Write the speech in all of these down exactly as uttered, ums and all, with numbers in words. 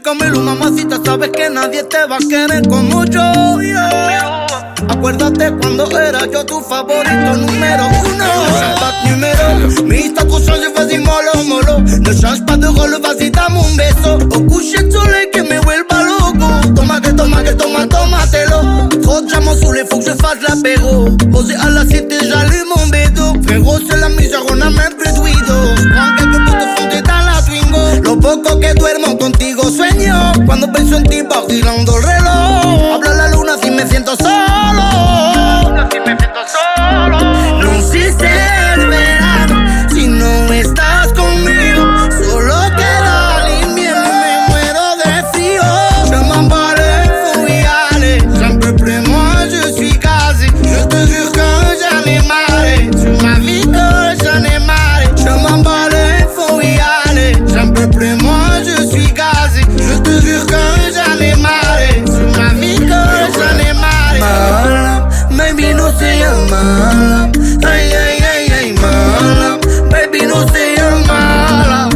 Camilo, mamacita, sabes que nadie te va a querer como yo, yeah. Acuérdate cuando era yo tu favorito número uno. Change pas de numéro, mais t'as trop changé, vas-y mollo mollo. Ne change pas de rôle, vas-y dame un beso. Au coucher de soleil que me vuelva loco. Toma que toma que toma, tómatelo. Trop de jambes sous les, faut que je fasse l'apéro. Posé à la cité, j'allume mon bédo. Frérot, c'est la misère, on a même plus de ruido. Prends quelques potes fontés dans la Twingo. Lo poco que duermo contigo sueño. Cuando pienso en ti va girando el reloj. Habla la luna si me siento solo. Si me siento solo. No existe el verano si no estás conmigo. Solo queda el invierno y me muero de frío. Je m'en bats les fouilles, j'en peux plus, moi je suis casé. Je te jure que j'en ai marre. Sur ma vie que j'en ai marre. Je m'en bats les fouilles, j'en peux plus, moi je suis casé. Je te jure que j'en ai marre. Sur ma vie que j'en ai marre. Mala, baby no se llama. Ay, ay, ay, ay, mala. Baby no se llama.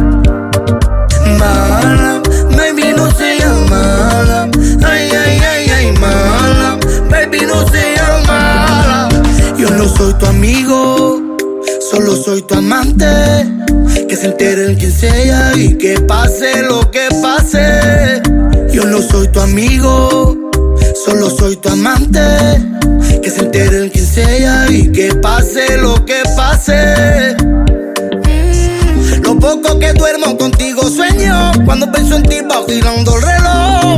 Mala, baby no se llama. Ay, ay, ay, ay, mala. Baby no se llama. Yo no soy tu amigo, solo soy tu amante. Que se entere quien sea y que pase lo que pase. Yo no soy tu amigo, solo soy tu amante. Que se entere quien sea y que pase lo que pase. Mm, lo poco que duermo contigo sueño. Cuando pienso en ti va girando el reloj.